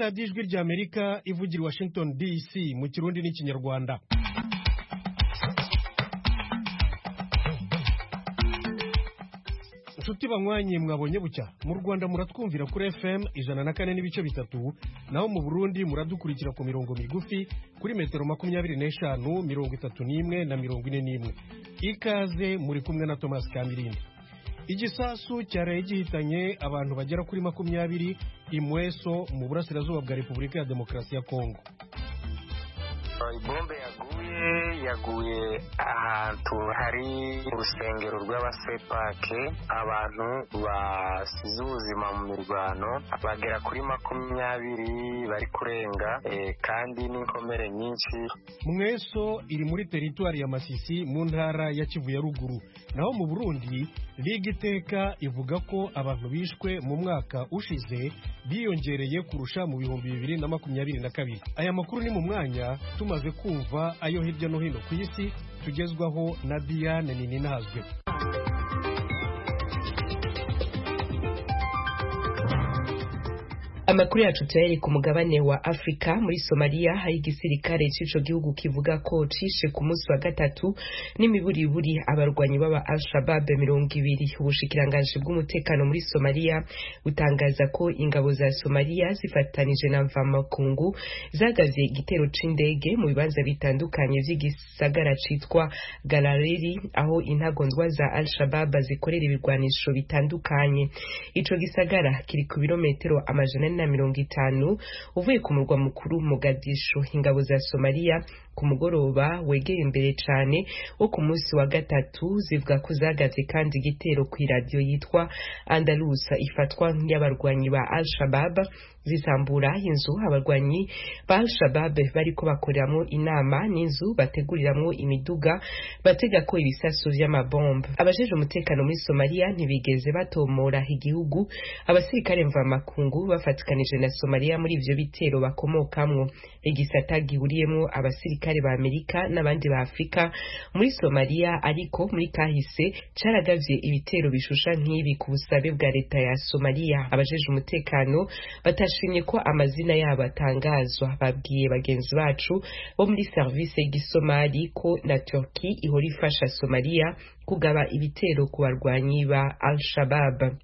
radiyo ijwi ry'Amerika ivugira i Washington DC mu Kirundi n'Ikinyarwanda. Nshuti banywanyi mwabonye bucya mu Rwanda muratwumvira kuri FM 104.3 naho mu Burundi muradukurikira ku mirongo migufi kuri metero 25, 31 na 41. Ikaze muri kumwe na Thomas Kamirindi. Igisasu cyaraye gihitanye abantu bagera kuri 20 imweso mu burasirazuba bwa Repubulika ya Demokarasi ya Kongo. Ibombe yaguye ahantu hari urusengero rw'abasepake, abantu basize ubuzima mu mirwano bagera kuri 20 bari kurenga, kandi n'inkomere nyinshi. Mweso iri muri teritwari ya Masisi mu ntara ya Kivu ya ruguru. Naho mu Burundi Liga Iteka ivuga ko abantu bishwe mu mwaka ushize biyongereye kurusha mu 2022. Aya makuru ni mu mwanya tumaze kumva ayo hirya no hino ku isi tugezwaho na Diane Nininazwe. Amakuru yacu tuyari ku mugabane wa Afrika. Muri Somalia hari igisirikare c'ico gihugu kivuga ko cishe ku munsi wa gatatu n'imiburiburi abarwanyi baba Al-Shabaab 200. Ubushikiranganji bw'umutekano muri Somalia butangaza ko ingabo za Somalia zifatanije na mvamakungu zagavye igitero c'indege mu bibanza bitandukanye vy'igisagara citwa Galareri, aho intagondwa za Al-Shabaab zikorera ibirwanisho bitandukanye. Ico gisagara kiri ku birometero amajana na 50 uvuye ku murwa mukuru Mogadishu. Ingabo za Somalia ku mugoroba wegeye imbere cane wo ku munsi wa gatatu zivuga ko zagavye kandi igitero ku radio yitwa Andalusa ifatwa y'abarwanyi ba Al-Shabaab, zisambura inzu abarwanyi ba Al-Shabaab bariko bakoreramo inama n'inzu bateguriramwo imiduga batega ko ibisasu vy'amabombe. Abajeje umutekano muri Somalia ntibigeze batomora igihugu abasirikare mvamakungu bafatikanije na Somalia muri ivyo bitero bakomokamwo. Igisata gihuriyemwo abasirikare ba Amerika n'abandi ba Afrika muri Somalia, ariko muri kahise caragavye ibitero bishusha nk'ibi ku busabe bwa leta ya Somalia. Abajeje umutekano batashimye ko amazina yabo atangazwa. Babwiye bagenzi bacu bo muri service y'Igisomali ko na Turkey ihora ifasha Somalia kugaba ibitero ku barwanyi ba Al-Shabaab.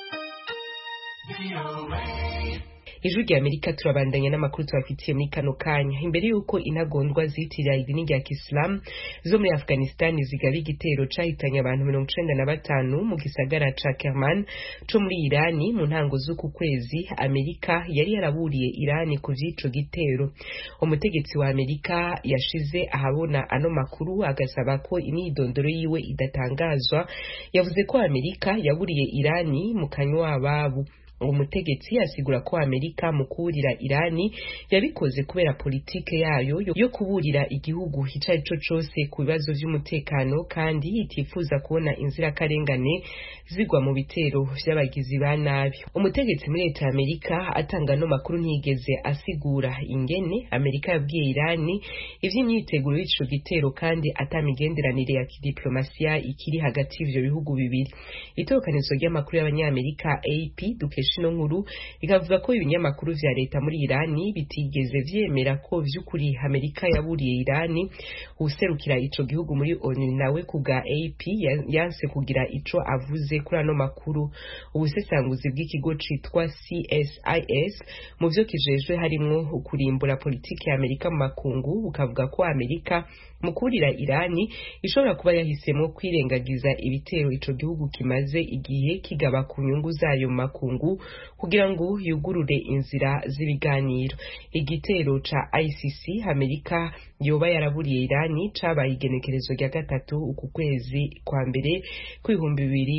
Ijwi ry'Amerika turabandanya n'amakuru twafitiye muri kano kanya. Imbere yuko intagondwa zitira idini rya Islam zo muri Afghanistan zigaba igitero cahitanye abantu 95 mu gisagara ca Kerman co muri Irani mu ntango z'uku kwezi, Amerika yari yaraburiye Irani ku vy'ico gitero. Umutegetsi wa Amerika yashize ahabona ano makuru agasaba ko imyidondoro yiwe idatangazwa. Yavuze ko Amerika yaburiye Irani mu kanywa ababo. Umutegetsi asigura ko Amerika mu kuburira Irani yabikoze kubera politike yayo yo kuburira igihugu icari co cose ku bibazo vy'umutekano, kandi itifuza kubona inzirakarengane zigwa mu bitero vy'abagizi ba nabi. Umutegetsi muri leta ya Amerika atanga no makuru ntiyigeze asigura ingene Amerika yabwiye Irani ivy'imyiteguro y'ico gitero, kandi atamigenderanire ya kidiplomasiya ikiri hagati y'ivyo bihugu bibiri. Itokanizo ry'amakuru y'abanyamerika AP shino nkuru ikavuga ko ibinyamakuru vya leta muri Irani bitigeze vyemera ko vy'ukuri Amerika yaburiye Irani. Userukira ico gihugu muri ONU nawe kuga AP yanse kugira ico avuze kuri ano makuru. Ubusesanguzi bw'ikigo citwa CSIS mu vyo kijejwe harimwo ukurimbura politike ya Amerika mu makungu bukavuga ko Amerika mu kurira Irani ishobora kuba yahisemo kwirengagiza ibitero ico gihugu kimaze igihe kigaba ku nyungu zayo mu makungu kugira ngo yugurure inzira z'ibiganiro. Igitero ca ICC Amerika yoba yaraburiye Irani cabaye igenekerezo rya gatatu uku kwezi kwa mbere kw'ibihumbi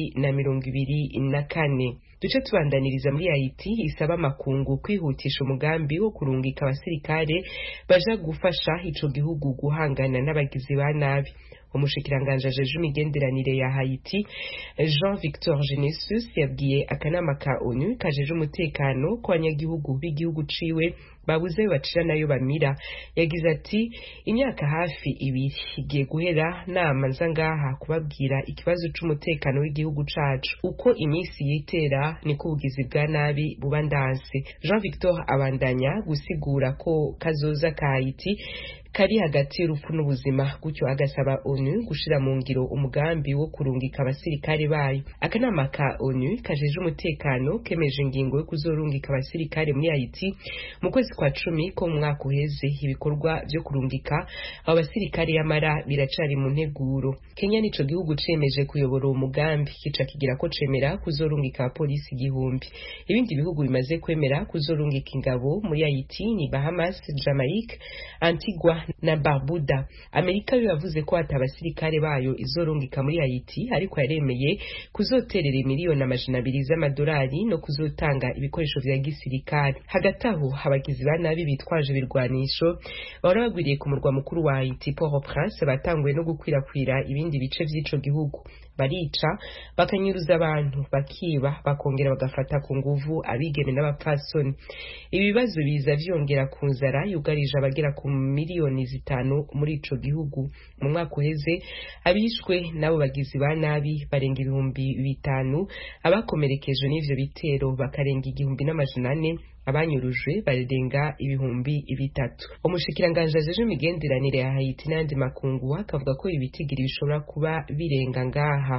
2024. Duce tubandaniriza muri Haiti isaba amakungu kwihutisha umugambi wo kurungika abasirikare baja gufasha ico gihugu guhangana n'abagizi ba nabi. umushikiranganje ajeje imigenderanire ya Haiti Jean Victor Genesus yabwiye akanama ka ONU kajeje umutekano ko abanyagihugu b'igihugu ciwe babuze bacira nayo bamira. Yagize ati imyaka hafi ibiri igiye guhera nama nza ngaha kubabwira ikibazo c'umutekano w'igihugu cacu, uko iminsi yitera niko ubugizi bwa nabi buba ndanse. Jean Victor abandanya gusigura ko kazoza ka Haiti kari hagati y'urupfu n'ubuzima, gutyo agasaba ONU gushira mu ngiro umugambi wo kurungika abasirikare bayo. Akanama ka ONU kajeje umutekano kemeje ingingo yo kuzorungika abasirikare muri Haiti mu kwezi kwa 10 ko mu mwaka uheze. Ibikorwa byo kurungika abo basirikare yamara biracari mu nteguro. Kenya nico gihugu cemeje kuyobora umugambi, kica kigira ko cemera kuzorungika polisi 1000. Ibindi bihugu bimaze kwemera kuzorungika ingabo muri Haiti ni Bahamas, Jamaica, Antigua na Barbuda. Amerika yo yavuze ko atabasirikare bayo izorungika muri Haiti, ariko yaremeye kuzoterera miliyoni $200 z'amadolari no kuzotanga ibikoresho vya gisirikare. Hagati aho abagizi ba nabi bitwaje ibirwanisho bahora bagwiriye ku murwa mukuru wa Haiti Port-au-Prince batanguye no gukwirakwira ibindi bice vy'ico gihugu. Barica, bakanyuruza abantu, bakiba, bakongera bagafata ku nguvu abigeme n'abapfasoni. Ibibazo biza vyongera ku nzara yugarije abagera ku miliyoni 5 muri ico gihugu. Mu mwaka uheze abishwe nabo bagizi ba nabi barenga 5,000, abakomerekeje n'ivyo bitero bakarenga 1,400, abanyurujwe barenga 3,000. Umushikiranganje ajeje imigenderanire ya Haiti n'andi makungu akavuga ko ibitigiri bishobora kuba birenga ngaha.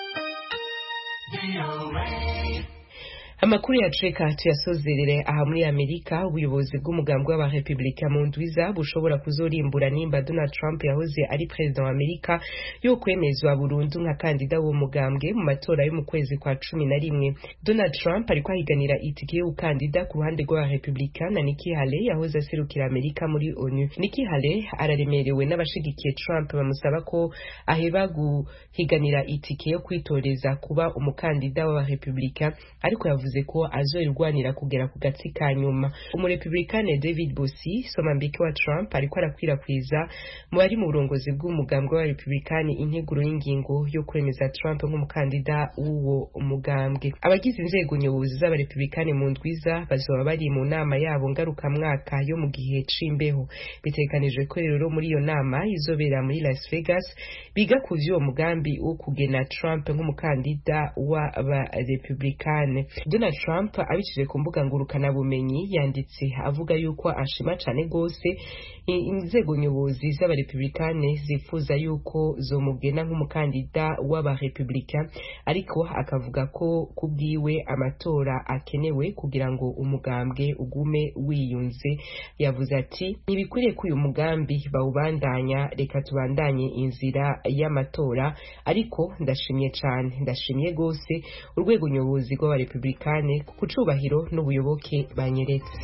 Amakuru ya Treka tuyasozerere aha muri Amerika. Ubuyobozi bw'umugambi w'abarepublika mu ndwiza bushobora kuzorimbura nimba Donald Trump yahoze ari president wa Amerika yo kwemezwa burundu nka kandida wo mugambwe mu matora yo mu kwezi kwa 11. Donald Trump ariko ahiganira itike yo kandida ku ruhande rw'abarepublika na Nikki Haley yahoze aserukira Amerika muri ONU. Nikki Haley araremerewe n'abashigikiye Trump bamusaba ko aheba guhiganira itike yo kwitoreza kuba umukandida w'abarepublika, ariko yavuze ko azoirwanira kugera ku gatsi ka nyuma. Umurepublikane David Bossi, somambike wa Trump, ariko arakwirakwiza mu bari mu burongozi bw'umugambwe wa Republikani integuro y'ingingo yo kwemeza Trump nk'umukandida w'uwo umugambwe. Abagize inzego nyobozi z'abarepublikani mu ndwiza bazoba bari mu nama yabo ngaruka mwaka yo mu gihe c'imbeho. Bitegekanijwe ko rero muri iyo nama izobera muri Las Vegas biga ku vy'uwo mugambi wo kugena Trump nk'umukandida w'abarepublikane. Donald Trump abicishije ku mbuga ngurukana bumenyi yanditse avuga yuko ashima cane gose inzego nyobozi z'abarepublikane zifuza yuko zomugena nk'umukandida w'abarepublika, ariko akavuga ko kubwiwe amatora akenewe kugira ngo umugambwe ugume wiyunze. Yavuze ati ntibikwiriye ko uyu mugambi bawubandanya, reka tubandanye inzira y'amatora, ariko ndashimye gose urwego nyobozi rw'abarepublikane ku cubahiro n'ubuyoboke banyeretse.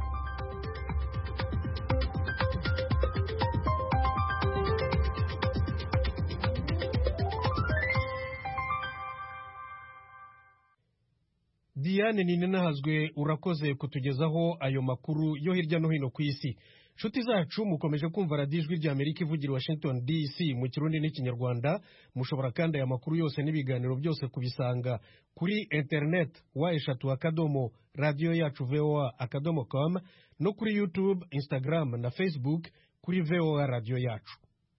Diane Ninenahazwe urakoze kutugezaho ayo makuru yo hirya no hino ku isi. Nshuti zacu mukomeje kumva Radio Ijwi ry'Amerika ivugira Washington DC mu Kirundi n'Ikinyarwanda. Mushobora kandi aya makuru yose n'ibiganiro byose kubisanga kuri internet wa@radio-yacu.voa.com no kuri YouTube, Instagram na Facebook kuri VOA Radio Yacu.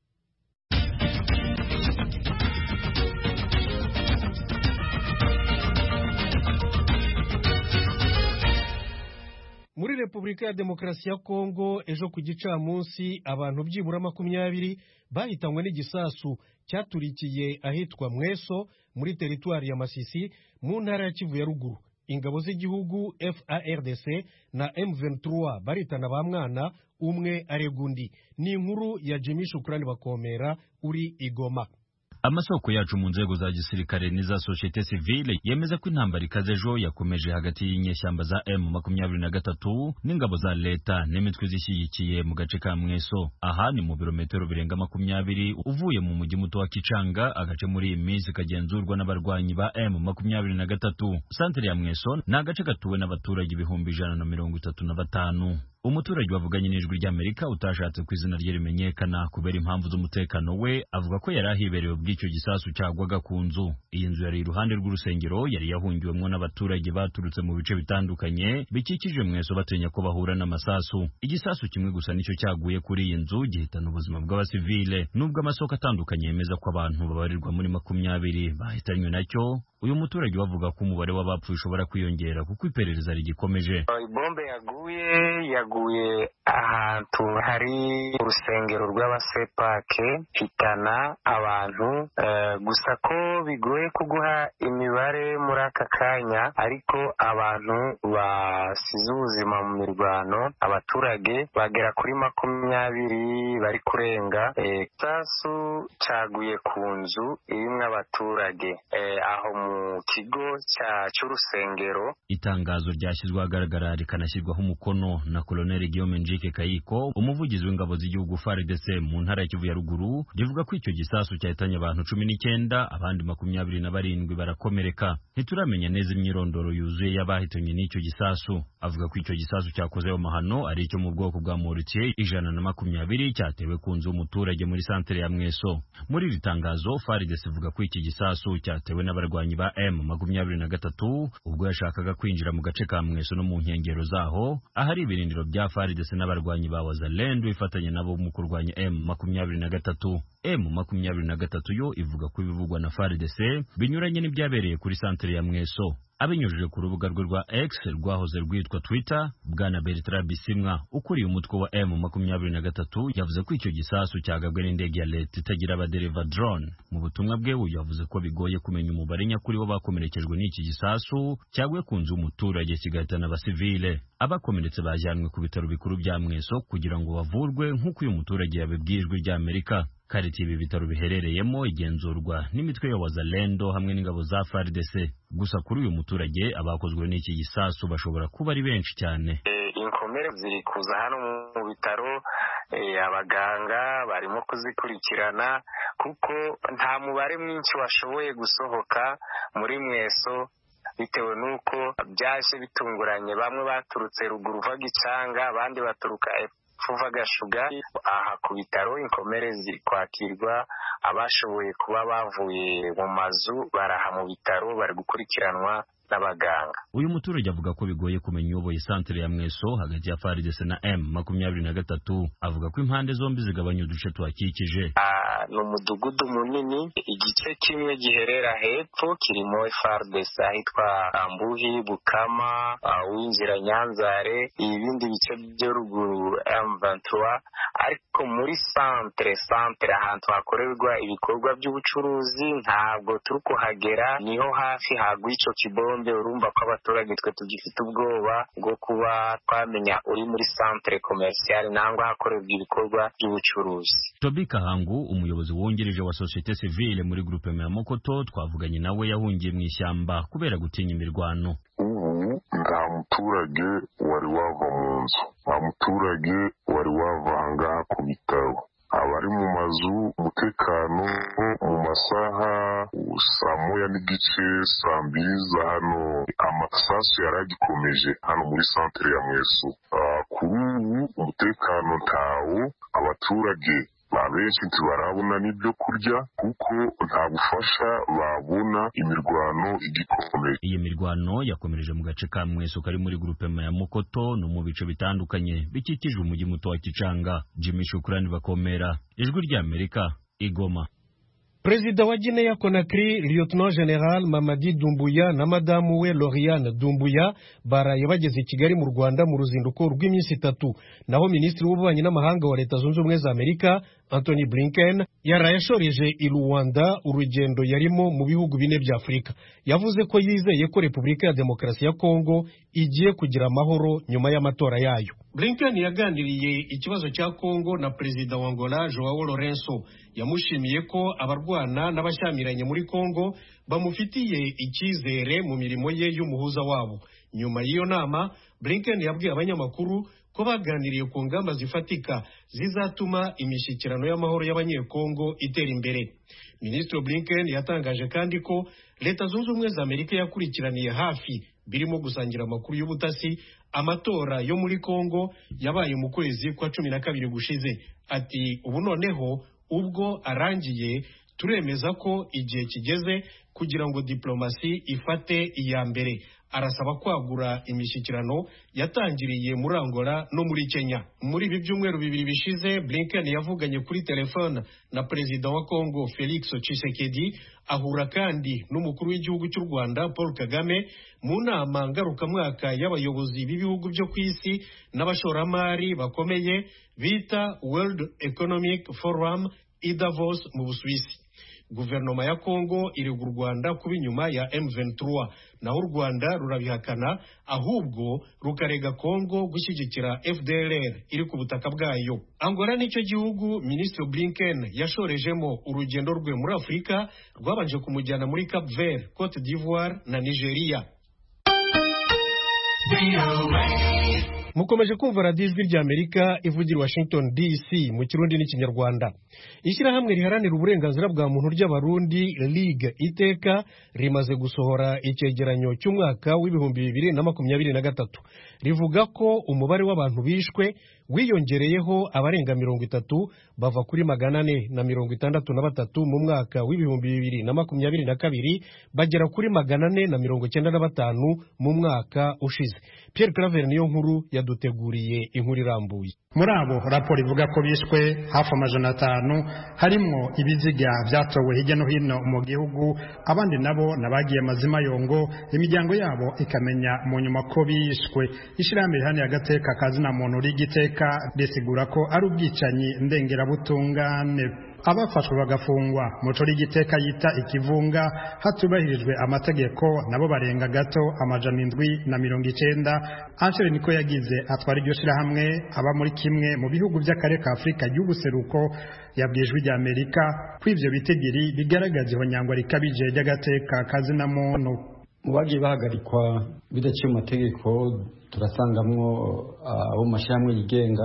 Muri Repubulika ya Demokarasi ya Kongo ejo ku gicamunsi abantu byibura 20 bahitanywe n'igisasu cyaturikiye ahitwa Mweso muri teritwari ya Masisi mu ntara ya Kivu ya ruguru. Ingabo z'igihugu FARDC na M23 baritana ba mwana umwe aregundi. Ni inkuru ya Jimmy Shukrani Bakomera uri Igoma. Amasoko yacu mu nzego za gisirikare n'iza societe civile yemeza ko intambara ikaze ejo yakomeje hagati y'inyeshyamba za M23 n'ingabo za leta n'imitwe zishyigikiye mu gace ka Mweso. Aha ni mu birometero birenga 20 uvuye mu mujyi muto wa Kicanga, agace muri iyi minsi kagenzurwa n'abarwanyi ba M23. Santere ya Mweso ni agace gatuwe n'abaturage 135. Umuturage wavuganye n'ijwi ry'Amerika utashatse ku izina rye rimenyekana kubera impamvu z'umutekano we avuga ko yari ahiberewe bw'icyo gisasu cyagwaga ku nzu. Iyi nzu yari iruhande rw'urusengero yari yahungiwemo n'abaturage baturutse mu bice bitandukanye bikikije Mweso batinya ko bahura n'amasasu. Igisasu kimwe gusa nicyo cyaguye kuri iyi nzu gihitana ubuzima bw'abasivile, nubwo amasoko atandukanye yemeza ko abantu babarirwa muri 20 bahitanywe nacyo. Uyu muturage wavuga ko umubare w'abapfuye ushobora kwiyongera kuko iperereza rigikomeje. Ibombe yaguye ahantu hari urusengero rw'abasepake hitana abantu, gusa ko bigoye kuguha imibare muri aka kanya, ariko abantu basize ubuzima mu mirwano, abaturage bagera kuri 20 bari kurenga. Sasu caguye ku nzu irimwo abaturage aho mu kigo cy'urusengero. Itangazo ryashyizwe ahagaragara rikanashyirwaho umukono na Colonel Guillaume Njike Kayiko, umuvugizi w'ingabo z'igihugu FARDC mu ntara ya Kivu ya ruguru, rivuga ko icyo gisasu cyahitanye abantu 19, abandi 27 barakomereka. Ntituramenya neza imyirondoro yuzuye y'abahitanye n'icyo gisasu. Avuga ko icyo gisasu cyakoze amahano ari icyo mu bwoko bwa Mortier 120 cyatewe ku nzu y'umuturage muri santere ya Mweso. Muri iri tangazo FARDC ivuga ko iki gisasu cyatewe n'abarwanyi ba M23 ubwo yashakaga kwinjira mu gace ka Mweso no mu nkengero zaho, ahari ibirindiro bya FARDC n'abarwanyi ba Wazalendo ifatanya nabo mu kurwanya M23. M23 yo ivuga ko ibivugwa na FARDC binyuranye n'ibyabereye kuri santere ya Mweso. Abinyujije ku rubuga rwe rwa X rwahoze rwitwa Twitter, Bwana Bertrand Bisimwa ukuriye umutwe wa M23 yavuze ko icyo gisasu cyagabwe n'indege ya leta itagira abadereva drone. Mu butumwa bwe yavuze ko bigoye kumenya umubare nyakuri w'abakomerekejwe n'iki gisasu cyaguye ku nzu y'umuturage kigahitana abasivile. Abakomeretse bajyanwe ku bitaro bikuru bya Mweso kugira ngo bavurwe nk'uko uyu muturage yabibwiye ijwi ry'Amerika. Kariti ibi bitaro biherereyemo igenzurwa n'imitwe ya Wazalendo hamwe n'ingabo za FARDC. Gusa kuri uyu muturage abakozwe n'iki gisasu bashobora kuba ari benshi cyane. Inkomere ziri kuza hano mu bitaro, abaganga barimo kuzikurikirana kuko nta mubare mwinshi washoboye gusohoka muri Mweso bitewe nuko byaje bitunguranye. Bamwe baturutse ruguru Vagicanga, abandi baturuka Fuva Gashuga. Aha ku bitaro inkomere ziri kwakirwa, abashoboye kuba bavuye mu mazu baraha mu bitaro bari gukurikiranwa n'abaganga. Uyu muturage avuga ko bigoye kumenya uyoboye santere ya Mweso hagati ya FARDC na M23. Avuga ko impande zombi zigabanya uduce tuhakikije. Ni umudugudu munini, igice kimwe giherera hepfo kirimo FARDC ahitwa Ambuhi, Bukama, winjira Nyanzare, ibindi bice byo ruguru M23, ariko muri santere ahantu hakorerwa ibikorwa by'ubucuruzi ntabwo turi kuhagera, niho hafi hagwa icyo kibombe. Urumva ko abaturage twe tugifite ubwoba bwo kuba twamenya uri muri santere komerciale nangwa hakorerwa ibikorwa by'ubucuruzi. Tobi Kahangu, umuyobozi wungirije wa societe civile muri groupe ya Mokoto, twavuganye nawe yahungiye mu ishyamba kubera gutinya imirwano. Ubu nta muturage wari wava mu nzu, nta muturage wari wavanga ku bitaro. Abari mu mazu umutekano mu masaha 1:30 saa 2 za hano amasasu yaragikomeje hano muri santere ya Mweso. Kuri ubu umutekano ntawo, abaturage benshi ntibarabona n'ibyo kurya kuko nta bufasha babona, imirwano igikomeye. Iyi mirwano yakomereje mu gace ka Mweso kari muri groupement ya Mokoto no mu bice bitandukanye bikikije umujyi muto wa Kicanga. Jimmy Shukrani Bakomera, ijwi ry'Amerika, Igoma. Perezida wa Guinea Conakry Lieutenant General Mamadi Doumbouya na madamu we Lauriane Doumbouya baraye bageze i Kigali mu Rwanda mu ruzinduko rw'iminsi 3. Naho Minisitiri w'Ububanyi n'Amahanga wa Leta Zunze Ubumwe za Amerika Anthony Blinken yaraye ashoreje i Rwanda urugendo yarimo mu bihugu 4 bya Afurika. Yavuze ko yizeye ko Repubulika ya Demokarasi ya Kongo igiye kugira amahoro nyuma y'amatora yayo. Blinken yaganiriye ikibazo cya Kongo na Perezida wa Angola Joao Lourenço. Yamushimiye ko abarwana n'abashyamiranye muri Kongo bamufitiye icyizere mu mirimo ye y'umuhuza wabo. Nyuma y'iyo nama, Blinken yabwiye abanyamakuru ko baganiriye ku ngamba zifatika zizatuma imishyikirano y'amahoro y'abanyekongo itera imbere. Minisitiri Blinken yatangaje kandi ko Leta Zunze Ubumwe za Amerika yakurikiraniye hafi birimo gusangira amakuru y'ubutasi amatora yo muri Kongo yabaye mu kwezi kwa 12 gushize. Ati ubu noneho ubwo arangiye turemeza ko igihe kigeze kugira ngo diplomasi ifate iya mbere. Arasaba kwagura imishyikirano yatangiriye muri Angola no muri Kenya. Muri ibi byumweru bibiri bishize Blinken yavuganye kuri telefone na perezida wa Kongo Felix Tshisekedi, ahura kandi n'umukuru w'igihugu cy'u Rwanda Paul Kagame mu nama ngarukamwaka y'abayobozi b'ibihugu byo ku isi n'abashoramari bakomeye bita World Economic Forum i Davos mu Busuwisi. Guverinoma ya Kongo irega u Rwanda kuba inyuma ya M23, naho u Rwanda rurabihakana, ahubwo rukarega Kongo gushyigikira FDLR iri ku butaka bwayo. Angola nicyo gihugu Minisitiri Blinken yashorejemo urugendo rwe muri Afurika, rwabanje kumujyana muri Cap Vert, Cote d'Ivoire na Nigeria. Mukomeje kumva radiyo ijwi ry'Amerika ivugira Washington DC mu Kirundi n'Ikinyarwanda. Ishyirahamwe riharanira uburenganzira bwa muntu ry'Abarundi Ligue Iteka rimaze gusohora icyegeranyo cy'umwaka w'ibihumbi 2023. Rivuga ko umubare w'abantu bishwe wiyongereyeho abarenga 30 bava kuri 463 mu mwaka w'ibihumbi 2022 bagera kuri 495 mu mwaka ushize. Pierre Claver niyo nkuru yaduteguriye inkuru irambuye. Muri abo raporo ivuga ko bishwe hafi 500 harimo ibiziga byatowe hirya no hino mu gihugu, abandi nabo nabagiye amazima yongo, imiryango yabo ikamenya mu nyuma ko bishwe. Ishirahamwe rihani agateka kazina muntu rigiteka risigura ko ari ubwicanyi ndengerabutungane. Abafashwe bagafungwa muco rigiteka yita ikivunga hatubahirijwe amategeko nabo barenga gato 790. Anshere niko yagize atwara iryo shirahamwe aba muri kimwe mu bihugu by'akarere ka Afrika y'ubuseruko yabwijwe rya Amerika kw'ivyo bitegeri bigaragaza ihonyangwa rikabije ry'agateka kazina muntu. Mu bagiye bahagarikwa bidaciye mu mategeko turasangamwo abo mashyirahamwe yigenga,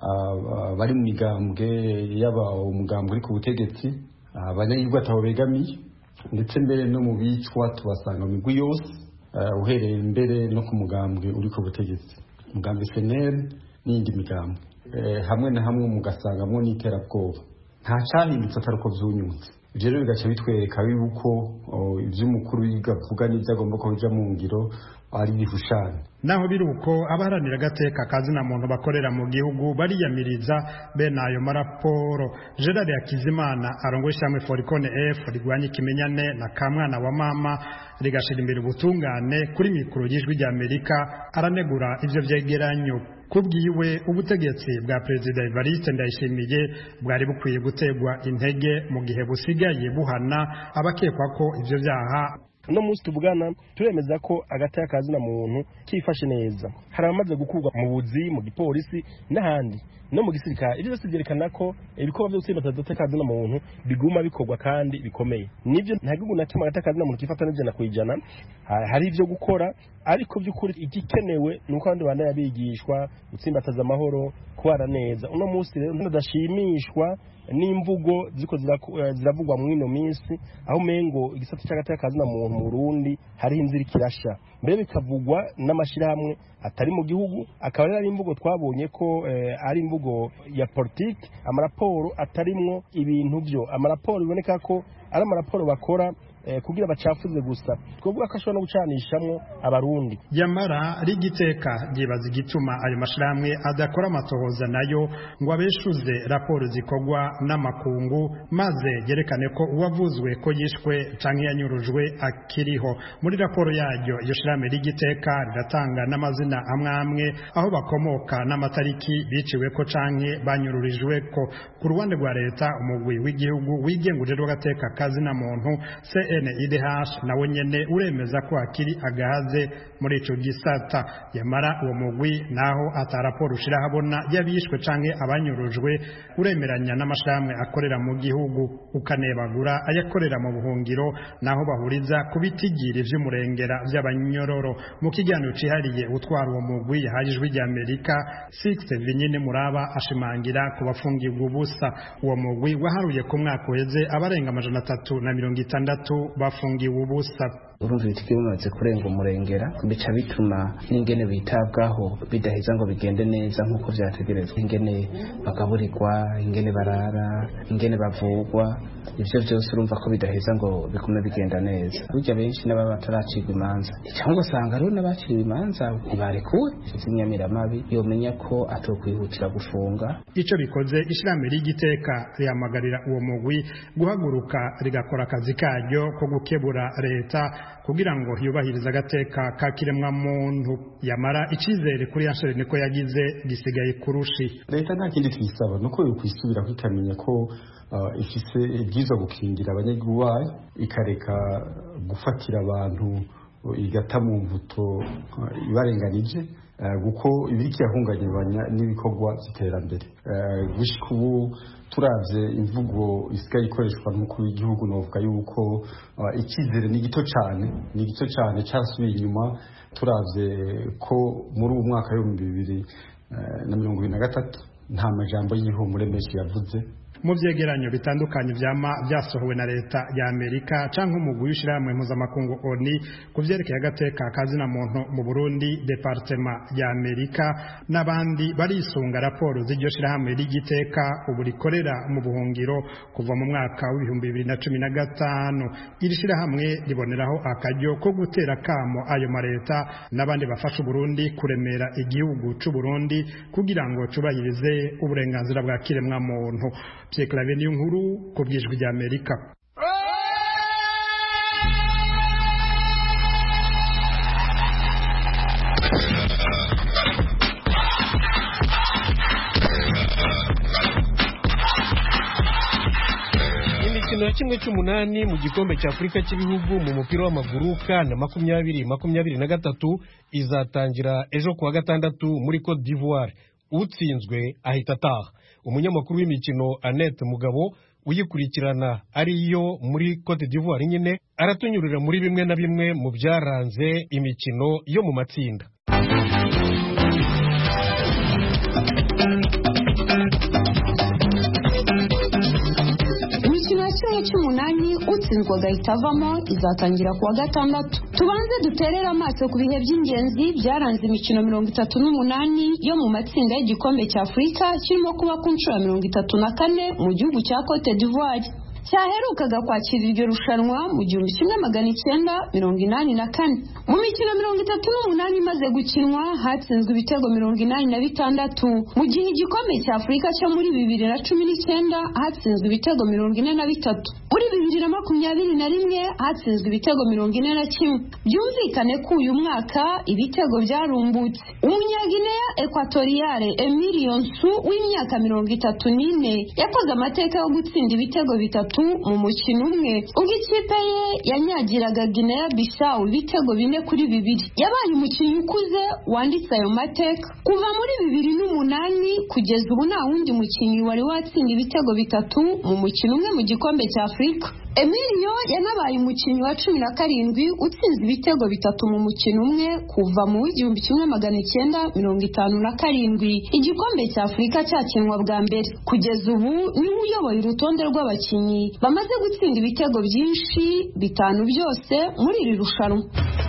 bari mu migambwe yaba umugambwe uri ku butegetsi, abanyagirwa atabo begamiye, ndetse mbere no mu bicwa tubasanga mu migwi yose, uhereye mbere no ku mugambwe uri ku butegetsi, umugambwe SNL n'indi migambwe, hamwe na hamwe mugasangamwo n'iterabwoba. Nta cyahindutse atari uko vyunyutse. Ivyo rero bigaca bitwereka yuko ivy'umukuru yigavuga n'ivyo agomba ko bija mu ngiro ari bihushana. Naho biruko abaharanira agateka kazina muntu bakorera mu gihugu bariyamiriza bene ayo maraporo. Gerard Hakizimana arongoye ishyirahamwe Foricone F rigwanya ikimenyane na kamwana wa mama rigashira imbere ubutungane kuri mikoro y'ijwi ry'Amerika aranegura ivyo vyegeranyo. Kubwiwe ubutegetsi bwa Perezida Evariste Ndayishimiye bwari bukwiye gutegwa intege mu gihe busigaye buhana abakekwa ko ivyo vyaha. No munsi tuvugana turemeza ko agateka kazina muntu kifashe neza. Hari abamaze gukurwa mu buzi, mu gipolisi n'ahandi no mu gisirikare. Ibyo byose byerekana ko ibikorwa byo gutsinda agateka kazina muntu biguma bikorwa kandi bikomeye. Nivyo nta gihugu na kimwe agateka kazina muntu kifata n'ijana ku ijana. Hari ivyo gukora, ariko by'ukuri igikenewe nuko abandi bana yabigishwa gutsimbataza amahoro, kubara neza. Uno munsi rero ndashimishwa n'imvugo ziko ziravugwa mu ino minsi, aho mengo igisata cy'agateka kazina muntu mu Burundi hari inzira kirasha, mbere bikavugwa n'amashirahamwe atari mu gihugu. Akaba ari imvugo twabonye ko ari imvugo ya politiki, amaraporo atarimwo ibintu byo, amaraporo biboneka ko ari amaraporo bakora kugira bacafuze gusa. Twovuga ko ashobora no gucanishamwo abarundi. Yamara rigiteka gibaza igituma ayo mashirahamwe adakora amatohoza nayo ngo abeshuze raporo zikogwa n'amakungu maze yerekane ko uwavuzwe ko yishwe canke yanyurujwe akiriho. Muri raporo yaryo iyo shirahamwe rigiteka riratanga n'amazina amwe aho bakomoka n'amatariki biciwe ko canke banyururijwe ko. Ku ruhande rwa leta umugwi w'igihugu wigengurira agateka kazina muntu CNIDH nawe nyene uremeza ko akiri agahaze muri ico gisata. Yamara uwo mugwi naho ataraporo ushira habona yabishwe canke abanyurujwe uremeranya n'amashirahamwe akorera mu gihugu, ukanebagura ayakorera mu buhungiro naho bahuriza kubitigiri vy'umurengera vy'abanyororo. Mu kiganiro cihariye utwara uwo mugwi yahajijwe ry'Amerika 6 Vinyine Muraba ashimangira ku bafungirwa ubusa. Uwo mugwi waharuye ku mwaka uheze abarenga 360 bafungiwe ubusa. urumva ibiti bimaze kurenga umurengera bica bituma n'ingene bitabwaho bidaheza ngo bigende neza nk'uko vyategerezwa, ingene bagaburirwa, ingene barara, ingene bavugwa, ivyo vyose urumva ko bidaheza ngo bigume bigenda neza. Burya benshi n'ababa bataracirwa imanza cyangwa usanga rero n'abaciriwe imanza ntibarekuwe, inyamiramabi yomenya ko atokwihutira gufunga. Ico bikoze ishirahamwe ry'igiteka rihamagarira uwo mugwi guhaguruka rigakora akazi karyo ko gukebura leta kugira ngo yubahirize agateka ka kiremwa muntu. Yamara icizere kuri Anshere niko yagize gisigaye kurushi. Leta nta kindi twisaba nuko yo kwisubira kwikamenya ko ifise ibyiza gukingira abanyagihugu bayo, ikareka gufatira abantu igata mu mvuto ibarenganije, guko ibiriki yahunganyibanya n'ibikorwa by'iterambere. Gushika ubu turavye imvugo isigaye ikoreshwa n'umukuru w'igihugu novuga yuko ikizere ni gito cyane cyasubiye inyuma. Turavye ko muri uwo mwaka w'2023 nta majambo y'ihumure menshi yavuze. Mu vyegeranyo bitandukanye vyasohowe na leta ya Amerika canke umugwi w'ishirahamwe mpuzamakungu ONU kuvyerekeye agateka kazina muntu mu Burundi, Departement ya Amerika n'abandi barisunga raporo z'iryo shirahamwe ry'igiteka ubu rikorera mu buhungiro kuva mu mwaka w'2015. Iri shirahamwe riboneraho akaryo ko gutera kamo ayo mareta n'abandi bafasha Burundi kuremera igihugu c'u Burundi kugira ngo cubahirize uburenganzira bwa kiremwa muntu. Clave ni nkuru ku bwijwi rya Amerika. Imikino ya kimwe cy'umunani mu gikombe cya Afurika cy'ibihugu mu mupira w'amaguru kana 2023 izatangira ejo kuwa gatandatu muri Cote d'Ivoire. Utsinzwe ahita ataha. Umunyamakuru w'imikino Annette Mugabo uyikurikirana ariyo muri Cote d'Ivoire nyine aratunyurira muri bimwe na bimwe mu byaranze imikino yo mu matsinda. Imikino ya kimwe cy'umunani utsinzwe agahita avamo izatangira kuwa gatandatu. Tubanze duterera amaso ku bihe by'ingenzi byaranze imikino 38 yo mu matsinda y'igikombe cya Afurika kirimo kuba ku nshuro 34 mu gihugu cya Cote d'Ivoire. Cyaherukaga kwakira iryo rushanwa mu 1984. Mu mikino 38 imaze gukinwa hatsinzwe ibitego 86, mu gihe igikombe cya Afurika cyo muri 2019 hatsinzwe ibitego 43. Muri 2021 hatsinzwe ibitego 41. Byumvikane ko uyu mwaka ibitego byarumbutse. Umunyaguinea Equatoriale Emilio Nsu w'imyaka 34 yakoze amateka yo gutsinda ibitego bitatu mu mukino umwe ubwo ikipe ye yanyagiraga Guinea Bissau ibitego 4-2. Yabaye umukinnyi ukuze wanditse ayo mateka. Kuva muri 2008 kugeza ubu nta wundi mukinnyi wari watsinda ibitego bitatu mu mukino umwe mu gikombe cya Afurika. Emilio yanabaye umukinnyi wa 17 utsinze ibitego bitatu mu mukino umwe kuva mu 1957 igikombe cya Afurika cyakinwa bwa mbere. Kugeza ubu niwe uyoboye urutonde rw'abakinnyi bamaze gutsinda ibitego byinshi, 5 byose muri iri rushanwa.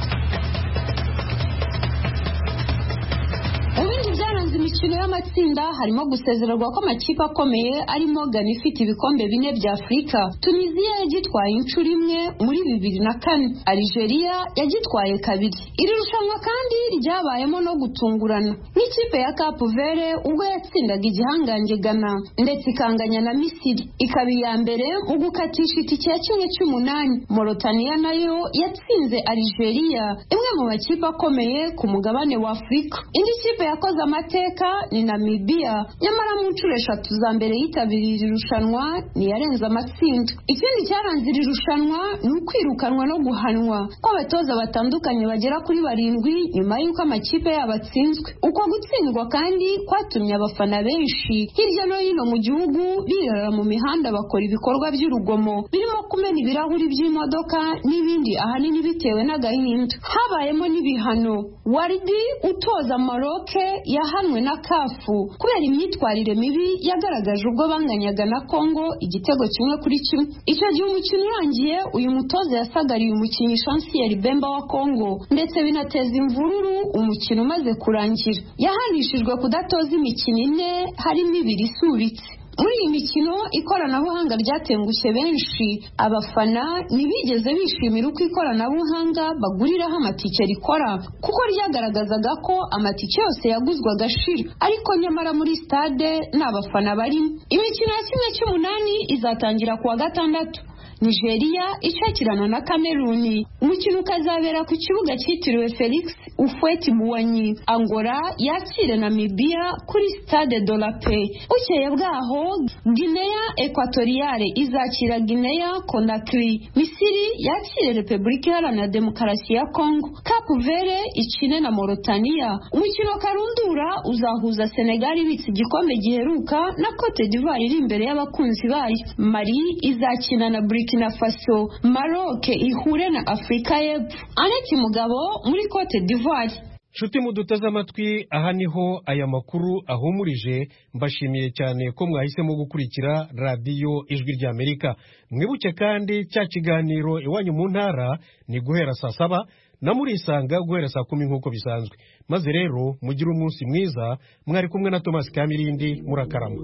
Byaranze imikino y'amatsinda harimo gusezererwa kw'amakipe akomeye arimo Ghana ifite ibikombe 4 bya Afurika, Tunisia yagitwaye inshuro imwe muri 2004, Algeria yagitwaye 2. Iri rushanwa kandi ryabayemo no gutungurana n'ikipe ya Cape Verde ubwo yatsindaga igihangange Ghana ndetse ikanganya na Misiri ikaba iya mbere mu gukatisha itike ya kimwe cy'umunani. Mauritania nayo yatsinze Algeria, imwe mu makipe akomeye ku mugabane wa Afurika. Indi kipe yakoze amateka ni Namibia, nyamara mu nshuro 3 za mbere yitabiriye iri rushanwa ntiyarenze amatsinda. Ikindi cyaranze iri rushanwa ni ukwirukanwa no guhanwa kw'abatoza batandukanye bagera kuri 7 nyuma y'uko amakipe yabo atsinzwe. Uko gutsindwa kandi kwatumye abafana benshi hirya no hino mu gihugu birara mu mihanda bakora ibikorwa by'urugomo birimo kumena ibirahuri by'imodoka n'ibindi, ahanini bitewe n'agahinda. Habayemo n'ibihano. Waridi utoza Maroc yahanwe na kafu kubera imyitwarire mibi yagaragaje ubwo banganyaga na Congo igitego 1-1. Icyo gihe umukino urangiye uyu mutoza yasagariye umukinnyi Chancel Bemba wa Congo ndetse binateza imvururu umukino umaze kurangira. Yahanishijwe kudatoza imikino 4 harimo 2 isubitse. Muri iyi mikino ikoranabuhanga ryatengushye benshi, abafana ntibigeze bishimira uko ikoranabuhanga baguriraho amatike rikora kuko ryagaragazaga ko amatike yose yaguzwaga ashira, ariko nyamara muri stade n'abafana barimo. Imikino ya 1/8 izatangira kuwa gatandatu. Nigeria icakirana na Cameroon. Umukino ukazabera ku kibuga cyitiriwe Felix Houphouët-Boigny. Angola yakire Namibia kuri Stade de la Paix. Bukeye bwaho Guinea Equatoriale izakira Guinea Conakry. Misiri yakire Repubulika Iharanira Demokarasi ya Congo. Cape Verde ikine na Mauritania. Umukino karundura uzahuza Senegal ibitse igikombe giheruka na Cote d'Ivoire iri imbere y'abakunzi bayo. Mali izakina na Burkina Faso. Maroc ihure na Afrika y'Epfo. Aneti Mugabo muri Cote d'Ivoire. Nshuti muduteze amatwi, aha niho aya makuru ahumurije. Mbashimiye cyane ko mwahisemo gukurikira radiyo Ijwi ry'Amerika. Mwibuke kandi cya kiganiro iwanyu mu ntara ni guhera saa 7 na murisanga guhera saa 10 nk'uko bisanzwe. Maze rero mugire umunsi mwiza. Mwari kumwe na Thomas Kamirindi. Murakarama.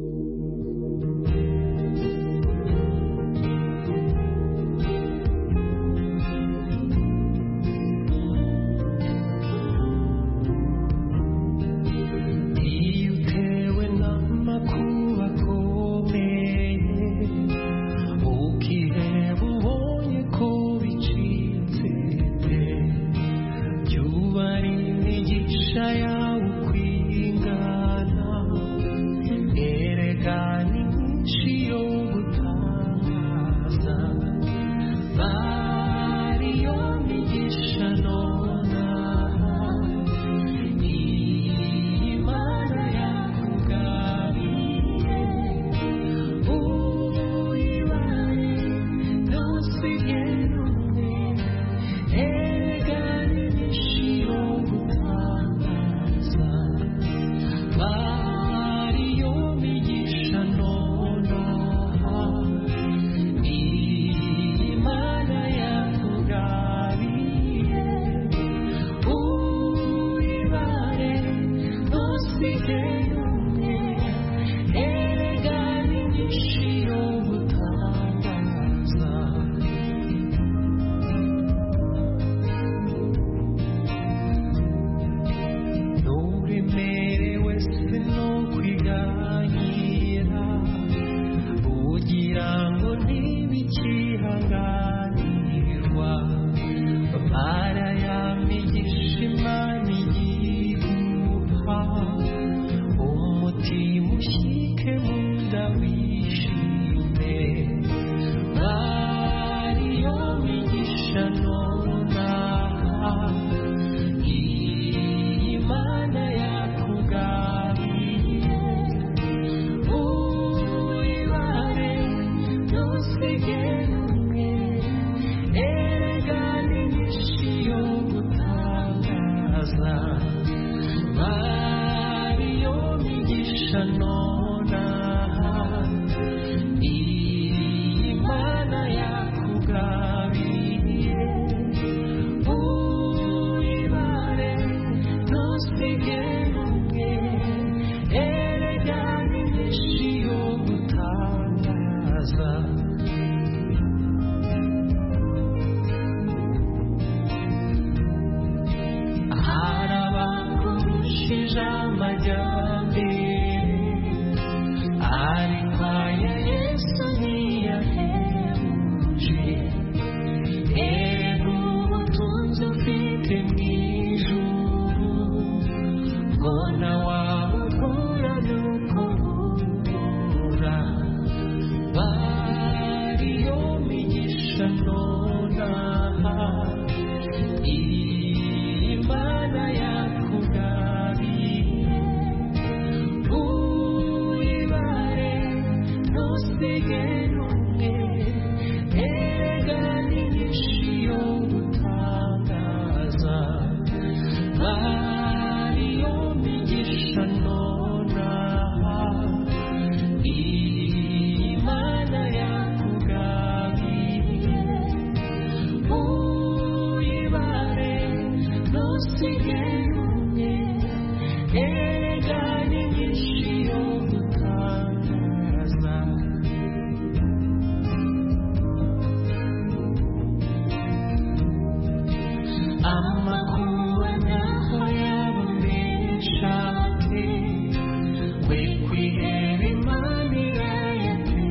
Again.